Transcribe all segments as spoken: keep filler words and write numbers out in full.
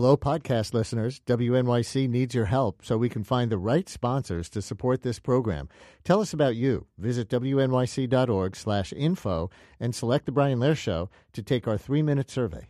Hello, podcast listeners. W N Y C needs your help so we can find the right sponsors to support this program. Tell us about you. Visit W N Y C dot org slash info and select The Brian Lehrer Show to take our three-minute survey.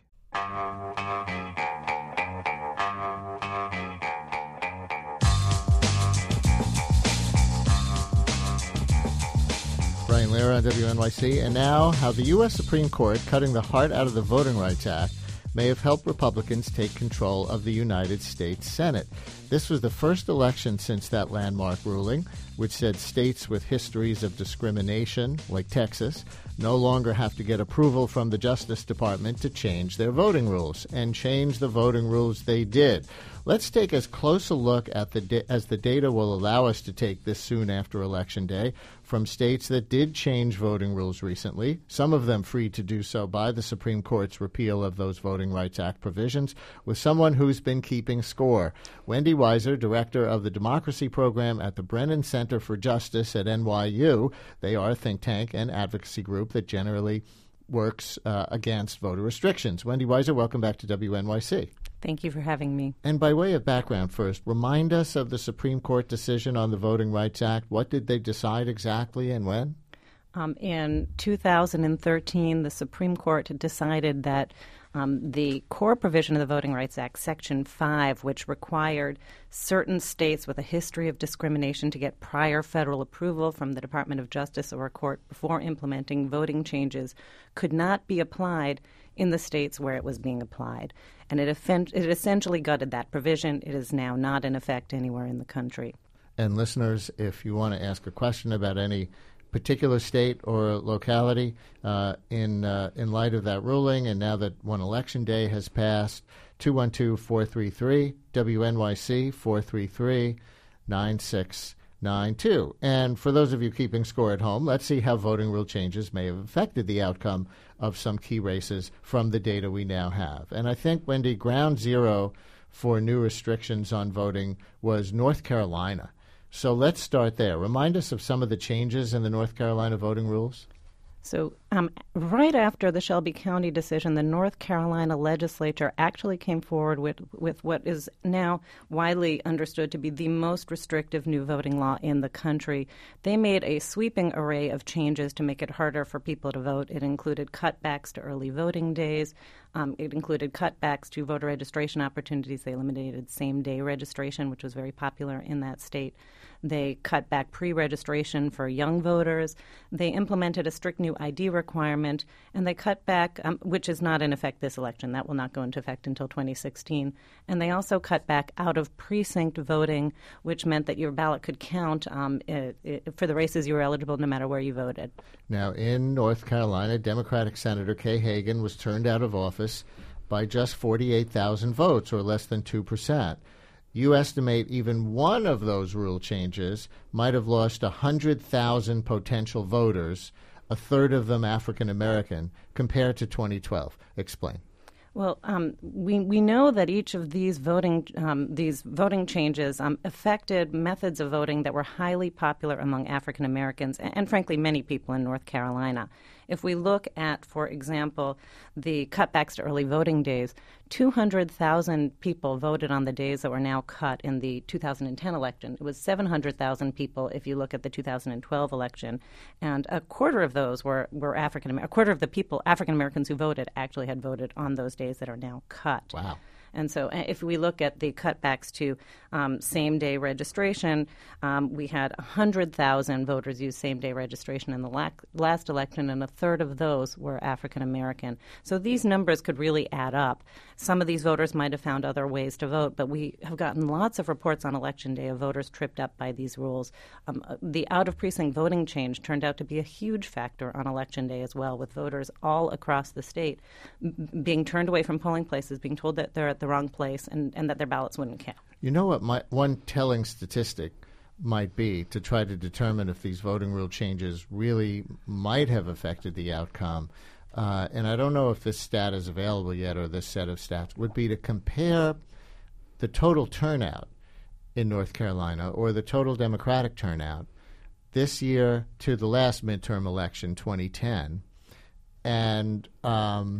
Brian Lehrer on W N Y C. And now, how the U S Supreme Court, cutting the heart out of the Voting Rights Act, may have helped Republicans take control of the United States Senate. This was the first election since that landmark ruling, which said states with histories of discrimination, like Texas, no longer have to get approval from the Justice Department to change their voting rules, and change the voting rules they did. Let's take as close a look at the da- as the data will allow us to take this soon after Election Day from states that did change voting rules recently, some of them free to do so by the Supreme Court's repeal of those Voting Rights Act provisions, with someone who's been keeping score. Wendy Weiser, director of the Democracy Program at the Brennan Center for Justice at N Y U. They are a think tank and advocacy group that generally works uh, against voter restrictions. Wendy Weiser, welcome back to W N Y C. Thank you for having me. And by way of background first, remind us of the Supreme Court decision on the Voting Rights Act. What did they decide exactly and when? Um, in two thousand thirteen, the Supreme Court decided that um, the core provision of the Voting Rights Act, Section five, which required certain states with a history of discrimination to get prior federal approval from the Department of Justice or a court before implementing voting changes, could not be applied in the states where it was being applied. And it, offen- it essentially gutted that provision. It is now not in effect anywhere in the country. And listeners, if you want to ask a question about any particular state or locality uh, in uh, in light of that ruling, and now that one election day has passed, two one two, four three three, W N Y C, four three three, nine six nine two. And for those of you keeping score at home, let's see how voting rule changes may have affected the outcome of some key races from the data we now have. And I think, Wendy, ground zero for new restrictions on voting was North Carolina. So let's start there. Remind us of some of the changes in the North Carolina voting rules. So um, right after the Shelby County decision, the North Carolina legislature actually came forward with, with what is now widely understood to be the most restrictive new voting law in the country. They made a sweeping array of changes to make it harder for people to vote. It included cutbacks to early voting days. Um, it included cutbacks to voter registration opportunities. They eliminated same-day registration, which was very popular in that state. They cut back pre-registration for young voters. They implemented a strict new I D requirement, and they cut back, um, which is not in effect this election. That will not go into effect until twenty sixteen. And they also cut back out-of-precinct voting, which meant that your ballot could count um, it, it, for the races you were eligible no matter where you voted. Now, in North Carolina, Democratic Senator Kay Hagan was turned out of office by just forty-eight thousand votes, or less than two percent. You estimate even one of those rule changes might have lost one hundred thousand potential voters, a third of them African American, compared to twenty twelve. Explain. Well, um, we we know that each of these voting um, these voting changes um, affected methods of voting that were highly popular among African Americans and, and, frankly, many people in North Carolina. If we look at, for example, the cutbacks to early voting days, two hundred thousand people voted on the days that were now cut in the two thousand ten election. It was seven hundred thousand people if you look at the two thousand twelve election, and a quarter of those were, were African American. A quarter of the people, African Americans who voted, actually had voted on those days that are now cut. Wow. And so if we look at the cutbacks to um, same-day registration, um, we had one hundred thousand voters use same-day registration in the la- last election, and a third of those were African-American. So these numbers could really add up. Some of these voters might have found other ways to vote, but we have gotten lots of reports on Election Day of voters tripped up by these rules. Um, the out-of-precinct voting change turned out to be a huge factor on Election Day as well, with voters all across the state m- being turned away from polling places, being told that they're at the wrong place and, and that their ballots wouldn't count. You know what my, one telling statistic might be to try to determine if these voting rule changes really might have affected the outcome, uh, and I don't know if this stat is available yet or this set of stats, would be to compare the total turnout in North Carolina or the total Democratic turnout this year to the last midterm election, twenty ten, and um,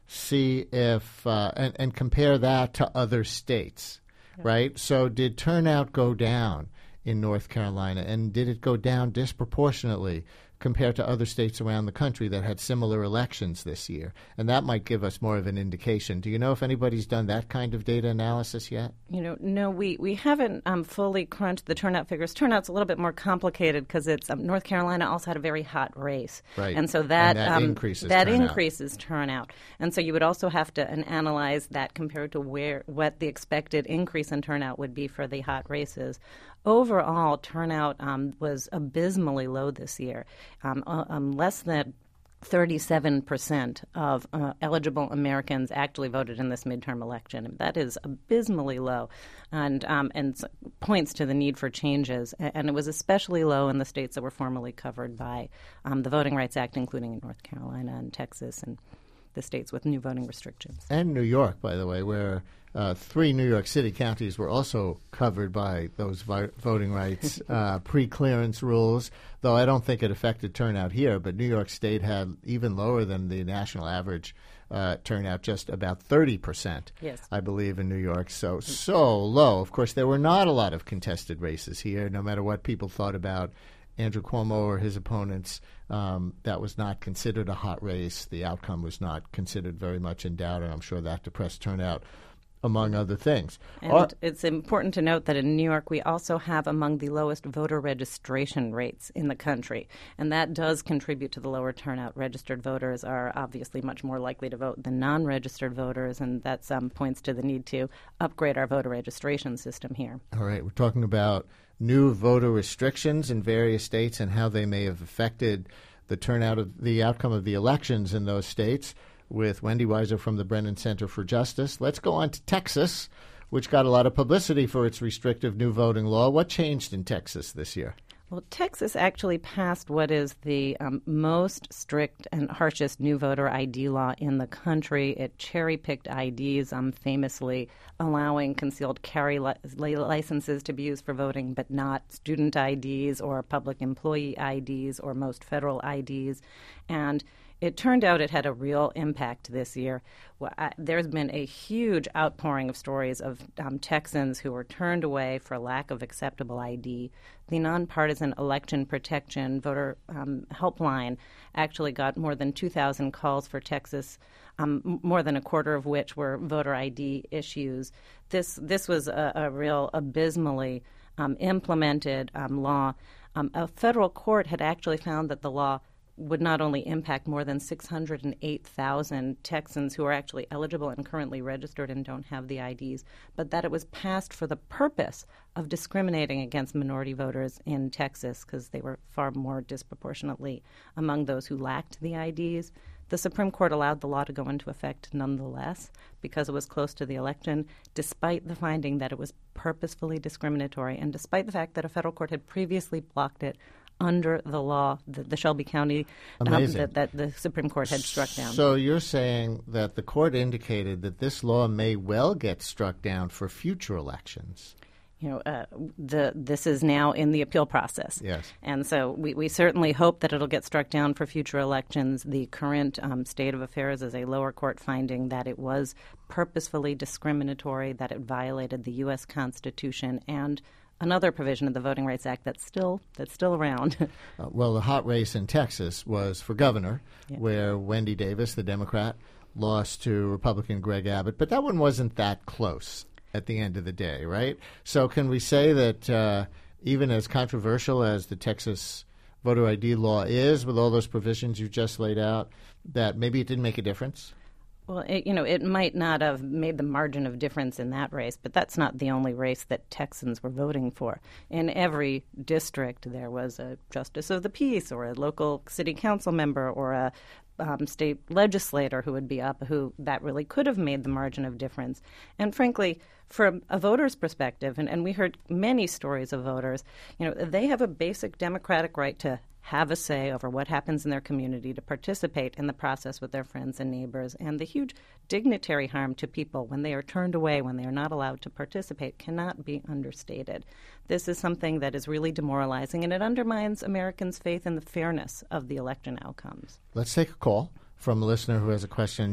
see if uh, and, and compare that to other states, yeah. right? So did turnout go down in North Carolina, and did it go down disproportionately compared to other states around the country that had similar elections this year? And that might give us more of an indication. Do you know if anybody's done that kind of data analysis yet? You know, no, we, we haven't um, fully crunched the turnout figures. Turnout's a little bit more complicated because it's um, North Carolina also had a very hot race. Right. And so that, and that, um, increases, that turnout. increases turnout. And so you would also have to an, analyze that compared to where what the expected increase in turnout would be for the hot races. Overall, turnout um, was abysmally low this year. Um, uh, um, less than thirty-seven percent of uh, eligible Americans actually voted in this midterm election. That is abysmally low, and um, and points to the need for changes. And it was especially low in the states that were formerly covered by um, the Voting Rights Act, including in North Carolina and Texas and the states with new voting restrictions. And New York, by the way, where uh, three New York City counties were also covered by those vi- voting rights uh, pre-clearance rules, though I don't think it affected turnout here. But New York State had even lower than the national average uh, turnout, just about thirty percent, yes. I believe, in New York. So, so low. Of course, there were not a lot of contested races here, no matter what people thought about Andrew Cuomo or his opponents. Um, that was not considered a hot race. The outcome was not considered very much in doubt, and I'm sure that depressed turnout, among other things. And uh, it's important to note that in New York, we also have among the lowest voter registration rates in the country, and that does contribute to the lower turnout. Registered voters are obviously much more likely to vote than non-registered voters, and that um, points to the need to upgrade our voter registration system here. All right, we're talking about new voter restrictions in various states and how they may have affected the turnout of the outcome of the elections in those states with Wendy Weiser from the Brennan Center for Justice. Let's go on to Texas, which got a lot of publicity for its restrictive new voting law. What changed in Texas this year? Well, Texas actually passed what is the um, most strict and harshest new voter I D law in the country. It cherry-picked I Ds, um, famously allowing concealed carry li- licenses to be used for voting, but not student I Ds or public employee I Ds or most federal I Ds. And it turned out it had a real impact this year. Well, I, there's been a huge outpouring of stories of um, Texans who were turned away for lack of acceptable I D. The Nonpartisan Election Protection Voter um, Helpline actually got more than two thousand calls for Texas, um, more than a quarter of which were voter I D issues. This this was a, a real abysmally um, implemented um, law. Um, a federal court had actually found that the law would not only impact more than six hundred eight thousand Texans who are actually eligible and currently registered and don't have the I Ds, but that it was passed for the purpose of discriminating against minority voters in Texas because they were far more disproportionately among those who lacked the I Ds. The Supreme Court allowed the law to go into effect nonetheless because it was close to the election, despite the finding that it was purposefully discriminatory and despite the fact that a federal court had previously blocked it under the law, the, the Shelby County um, that, that the Supreme Court had struck down. So you're saying that the court indicated that this law may well get struck down for future elections. You know, uh, the this is now in the appeal process. Yes. And so we, we certainly hope that it'll get struck down for future elections. The current um, state of affairs is a lower court finding that it was purposefully discriminatory, that it violated the U S Constitution and another provision of the Voting Rights Act that's still that's still around. uh, well, the hot race in Texas was for governor, yeah. where Wendy Davis, the Democrat, lost to Republican Greg Abbott. But that one wasn't that close at the end of the day, right? So can we say that uh, even as controversial as the Texas voter I D law is, with all those provisions you just laid out, that maybe it didn't make a difference? Well, it, you know, it might not have made the margin of difference in that race, but that's not the only race that Texans were voting for. In every district, there was a justice of the peace or a local city council member or a um, state legislator who would be up, who that really could have made the margin of difference. And frankly, from a voter's perspective, and, and we heard many stories of voters, you know, they have a basic democratic right to have a say over what happens in their community, to participate in the process with their friends and neighbors. And the huge dignitary harm to people when they are turned away, when they are not allowed to participate, cannot be understated. This is something that is really demoralizing, and it undermines Americans' faith in the fairness of the election outcomes. Let's take a call from a listener who has a question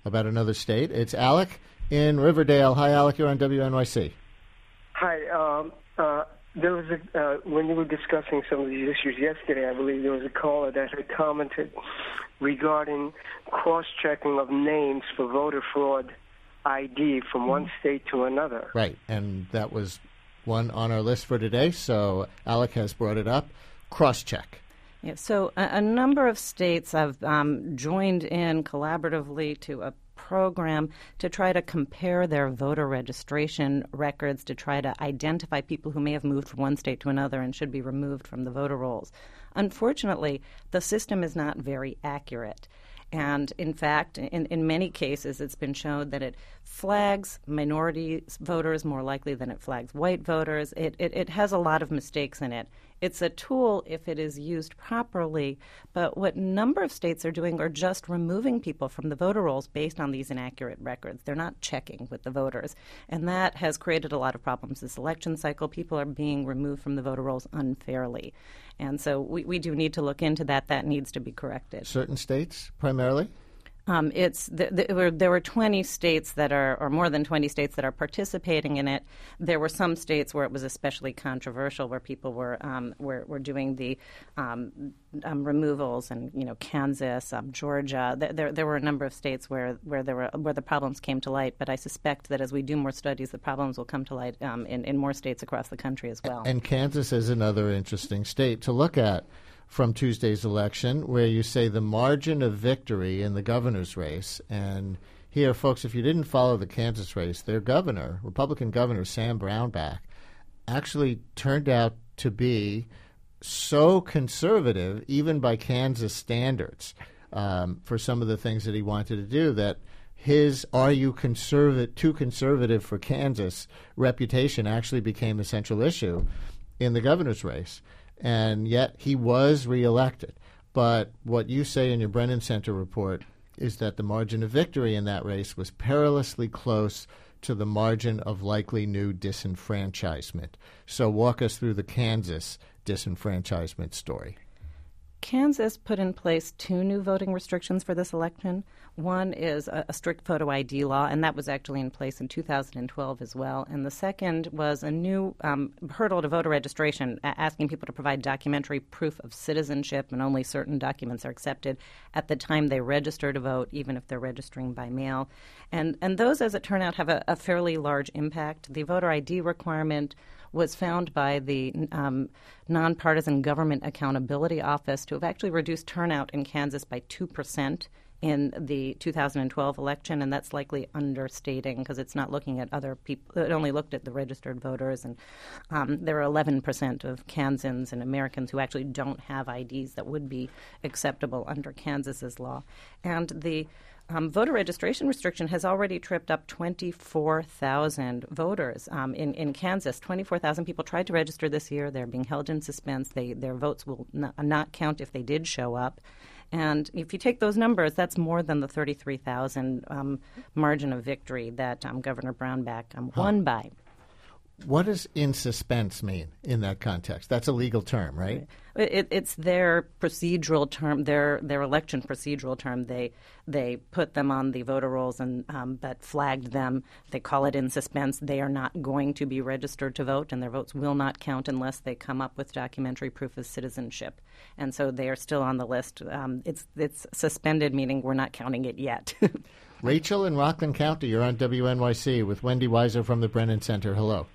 about another state. It's Alec in Riverdale. Hi, Alec. You're on W N Y C. Hi. Um, uh, there was a, uh, when you were discussing some of these issues yesterday, I believe there was a caller that had commented regarding cross-checking of names for voter fraud I D from one state to another. Right, and that was one on our list for today, so Alec has brought it up. Cross-check. Yeah, so a, a number of states have um, joined in collaboratively to a program to try to compare their voter registration records to try to identify people who may have moved from one state to another and should be removed from the voter rolls. Unfortunately, the system is not very accurate. And in fact, in, in many cases, it's been shown that it flags minority voters more likely than it flags white voters. It, it, it has a lot of mistakes in it. It's a tool if it is used properly, but what a number of states are doing are just removing people from the voter rolls based on these inaccurate records. They're not checking with the voters, and that has created a lot of problems this election cycle. People are being removed from the voter rolls unfairly, and so we, we do need to look into that. That needs to be corrected. Certain states, primarily? Um, it's the, the, there, were, there were twenty states that are, or more than twenty states that are participating in it. There were some states where it was especially controversial, where people were um, were, were doing the um, um, removals, and you know, Kansas, um, Georgia. There, there were a number of states where, where there were where the problems came to light. But I suspect that as we do more studies, the problems will come to light um, in, in more states across the country as well. And Kansas is another interesting state to look at from Tuesday's election, where you say the margin of victory in the governor's race. And here, folks, if you didn't follow the Kansas race, their governor, Republican Governor Sam Brownback, actually turned out to be so conservative, even by Kansas standards, um, for some of the things that he wanted to do, that his "are you conservative, too conservative for Kansas" reputation actually became a central issue in the governor's race. And yet he was reelected. But what you say in your Brennan Center report is that the margin of victory in that race was perilously close to the margin of likely new disenfranchisement. So walk us through the Kansas disenfranchisement story. Kansas put in place two new voting restrictions for this election. One is a, a strict photo I D law, and that was actually in place in two thousand twelve as well. And the second was a new um, hurdle to voter registration, a- asking people to provide documentary proof of citizenship, and only certain documents are accepted at the time they register to vote, even if they're registering by mail. And, and those, as it turned out, have a, a fairly large impact. The voter I D requirement was found by the um, Nonpartisan Government Accountability Office to have actually reduced turnout in Kansas by two percent in the two thousand twelve election, and that's likely understating because it's not looking at other people. It only looked at the registered voters, and um, there are eleven percent of Kansans and Americans who actually don't have I Ds that would be acceptable under Kansas's law. And the Um, voter registration restriction has already tripped up twenty-four thousand voters um, in, in Kansas. twenty-four thousand people tried to register this year. They're being held in suspense. They, their votes will not, not count if they did show up. And if you take those numbers, that's more than the thirty-three thousand um, margin of victory that um, Governor Brownback um, huh. won by. What does in suspense mean in that context? That's a legal term, right? It, it's their procedural term, their their election procedural term. They they put them on the voter rolls and um, but flagged them. They call it in suspense. They are not going to be registered to vote, and their votes will not count unless they come up with documentary proof of citizenship. And so they are still on the list. Um, it's it's suspended, meaning we're not counting it yet. Rachel in Rockland County, you're on W N Y C with Wendy Weiser from the Brennan Center. Hello.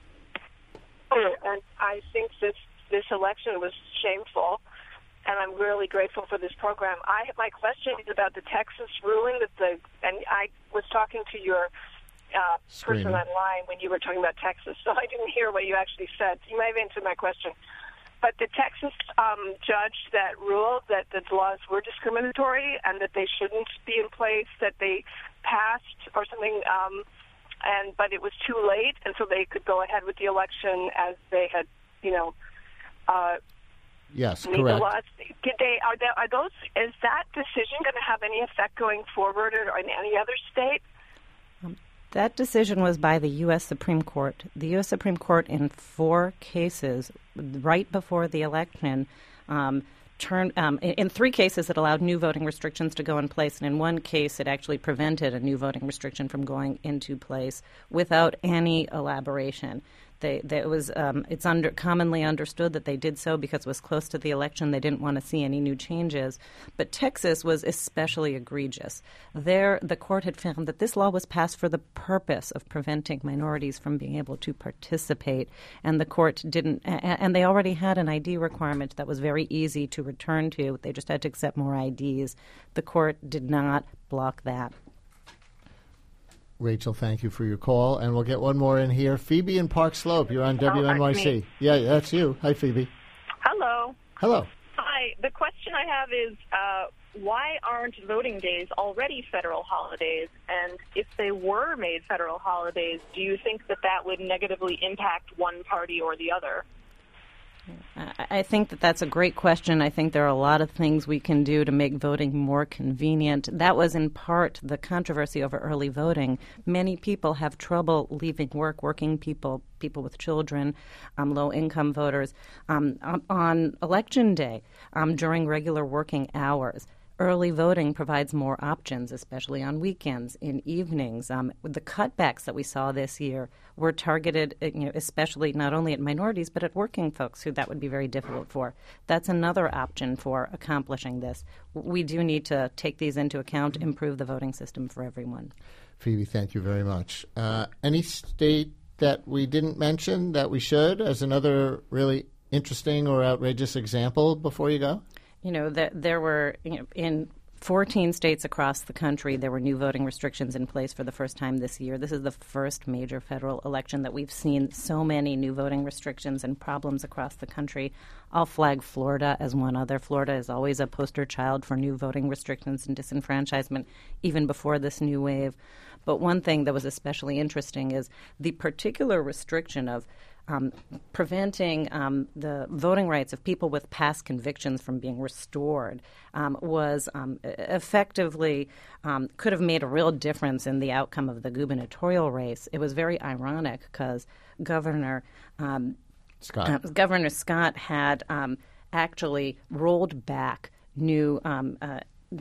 And I think this this election was shameful, and I'm really grateful for this program. I my question is about the Texas ruling that the and I was talking to your uh, person online when you were talking about Texas, so I didn't hear what you actually said. You may have answered my question, but the Texas um, judge that ruled that the laws were discriminatory and that they shouldn't be in place, that they passed or something. Um, And but it was too late, and so they could go ahead with the election as they had, you know, uh, yes, made correct. the laws. Did they are, they are those? Is that decision going to have any effect going forward, or in any other state? Um, that decision was by the U S Supreme Court. The U S Supreme Court, in four cases, right before the election, um, turn um, in, in three cases it allowed new voting restrictions to go in place, and in one case it actually prevented a new voting restriction from going into place without any elaboration. They, they, it was um, it's under, commonly understood that they did so because it was close to the election. They didn't want to see any new changes. But Texas was especially egregious. There, the court had found that this law was passed for the purpose of preventing minorities from being able to participate, and the court didn't. And they already had an I D requirement that was very easy to return to. They just had to accept more I Ds. The court did not block that. Rachel, thank you for your call. And we'll get one more in here. Phoebe in Park Slope, you're on W N Y C. Oh, yeah, that's you. Hi, Phoebe. Hello. Hello. Hi. The question I have is, uh, why aren't voting days already federal holidays? And if they were made federal holidays, do you think that that would negatively impact one party or the other? I think that that's a great question. I think there are a lot of things we can do to make voting more convenient. That was in part the controversy over early voting. Many people have trouble leaving work, working people, people with children, um, low-income voters, um, on Election Day um, during regular working hours. Early voting provides more options, especially on weekends, in evenings. Um, the cutbacks that we saw this year were targeted, you know, especially not only at minorities, but at working folks who that would be very difficult for. That's another option for accomplishing this. We do need to take these into account, improve the voting system for everyone. Phoebe, thank you very much. Uh, any state that we didn't mention that we should as another really interesting or outrageous example before you go? You know, that there were, you know, in fourteen states across the country, there were new voting restrictions in place for the first time this year. This is the first major federal election that we've seen so many new voting restrictions and problems across the country. I'll flag Florida as one other. Florida is always a poster child for new voting restrictions and disenfranchisement, even before this new wave. But one thing that was especially interesting is the particular restriction of Um, preventing um, the voting rights of people with past convictions from being restored um, was um, effectively um, could have made a real difference in the outcome of the gubernatorial race. It was very ironic because Governor um, Scott. Uh, Governor Scott had um, actually rolled back new um, uh,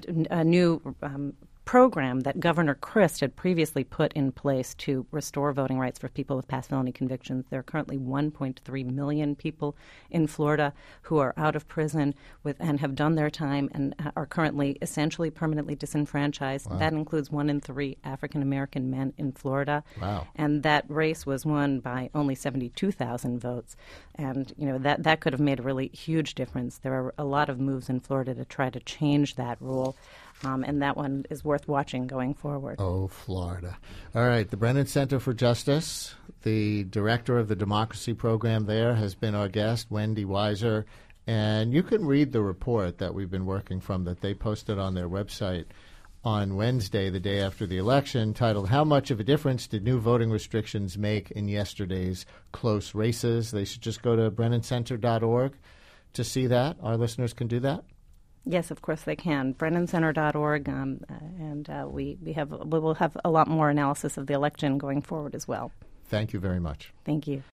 a new um, program that Governor Christ had previously put in place to restore voting rights for people with past felony convictions. There are currently one point three million people in Florida who are out of prison with and have done their time and are currently essentially permanently disenfranchised. Wow. That includes one in three African-American men in Florida. Wow. And that race was won by only seventy-two thousand votes. And, you know, that, that could have made a really huge difference. There are a lot of moves in Florida to try to change that rule. Um, and that one is worth watching going forward. Oh, Florida. All right. The Brennan Center for Justice, the director of the democracy program there, has been our guest, Wendy Weiser. And you can read the report that we've been working from that they posted on their website on Wednesday, the day after the election, titled, How Much of a Difference Did New Voting Restrictions Make in Yesterday's Close Races? They should just go to brennan center dot org to see that. Our listeners can do that. Yes, of course they can. brennan center dot org, um, uh, and uh, we, we have we will have a lot more analysis of the election going forward as well. Thank you very much. Thank you.